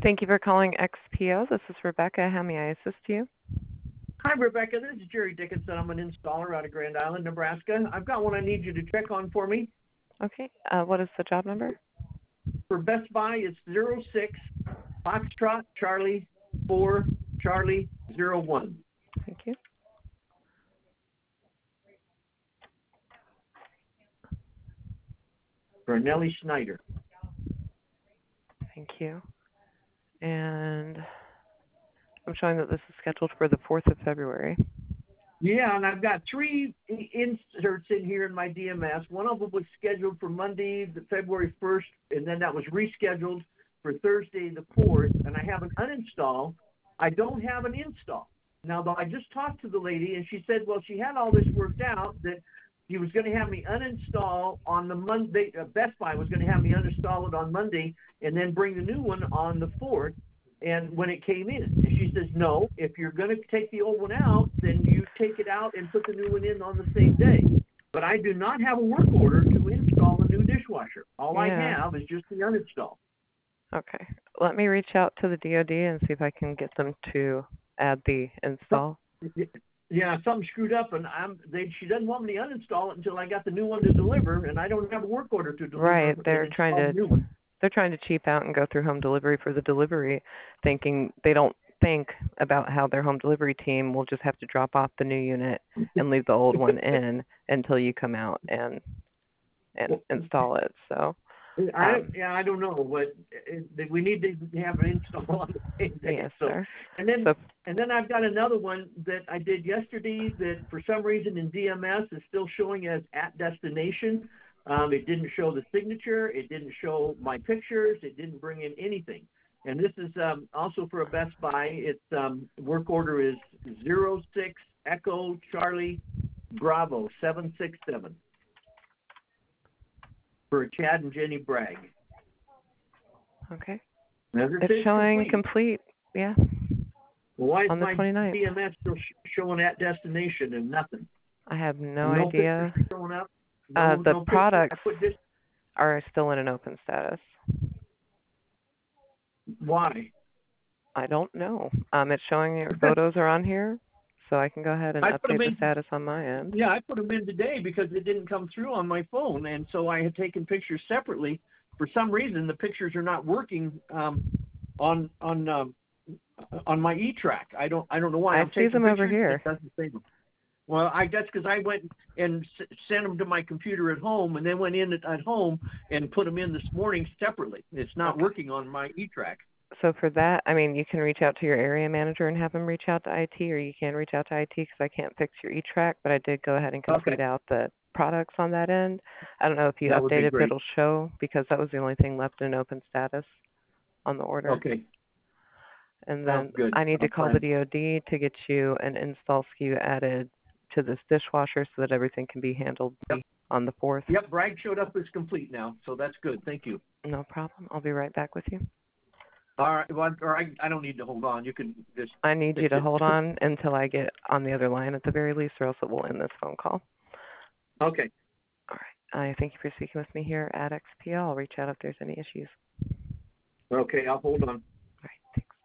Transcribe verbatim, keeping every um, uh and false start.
Thank you for calling X P O. This is Rebecca. How may I assist you? Hi, Rebecca. This is Jerry Dickinson. I'm an installer out of Grand Island, Nebraska. I've got one I need you to check on for me. Okay. Uh, what is the job number? For Best Buy, it's zero six Foxtrot Charlie four Charlie zero one. Thank you. For Nellie Schneider. Thank you. And I'm showing that this is scheduled for the fourth of February. Yeah, and I've got three inserts in here in my D M S. One of them was scheduled for Monday, the February first, and then that was rescheduled for Thursday, the fourth, and I have an uninstall. I don't have an install. Now, though, I just talked to the lady, and she said, well, she had all this worked out, that she was going to have me uninstall on the Monday. Uh, Best Buy was going to have me uninstall it on Monday and then bring the new one on the fourth. And when it came in, and she says, no, if you're going to take the old one out, then you take it out and put the new one in on the same day. But I do not have a work order to install a new dishwasher. All Yeah. I have is just the uninstall. Okay. Let me reach out to the D O D and see if I can get them to add the install. Yeah, something screwed up, and I'm. They, she doesn't want me to uninstall it until I got the new one to deliver, and I don't have a work order to deliver. Right. They're trying the new one. to they're trying to cheap out and go through home delivery for the delivery, thinking they don't think about how their home delivery team will just have to drop off the new unit and leave the old one in until you come out and and install it. So I um, yeah I don't know, but it, we need to have an install on the same day. yes, so, sir. And then So, and then I've got another one that I did yesterday that for some reason in D M S is still showing as at destination. Um, it didn't show the signature. It didn't show my pictures. It didn't bring in anything. And this is um, also for a Best Buy. Its um, work order is zero six Echo Charlie Bravo seven six seven for Chad and Jenny Bragg. okay. Never It's showing complete. complete. Yeah. Well, why is on the my twenty-ninth. D M S still sh- showing at destination and nothing? I have no, no idea. pictures showing up. No, Uh, the no pictures. products I put this. are still in an open status. Why? I don't know. Um, it's showing your photos are on here, so I can go ahead and I put 'em update the in- status on my end. Yeah, I put them in today because it didn't come through on my phone, and so I had taken pictures separately. For some reason, the pictures are not working um, on on um, on my E-Track. I don't I don't know why. I I'm see them pictures, over here. It doesn't say them. Well, I guess because I went and s- sent them to my computer at home, and then went in at, at home and put them in this morning separately. It's not Okay. working on my E-Track. So for that, I mean, you can reach out to your area manager and have them reach out to I T, or you can reach out to I T because I can't fix your E-Track, but I did go ahead and complete Okay. out the products on that end. I don't know if you That would be updated, but great. it'll show because that was the only thing left in open status on the order. Okay. And Sounds then good. I need to I'm call the fine. D O D to get you an install S K U added to this dishwasher so that everything can be handled Yep. on the fourth. Yep, Bragg showed up as complete now, so that's good. Thank you. No problem. I'll be right back with you. All right, well, or I, I don't need to hold on. You can just. I need you fix to it. hold on until I get on the other line at the very least, or else it will end this phone call. Okay. All right. I thank you for speaking with me here at X P L. I'll reach out if there's any issues. Okay, I'll hold on. All right. Thanks.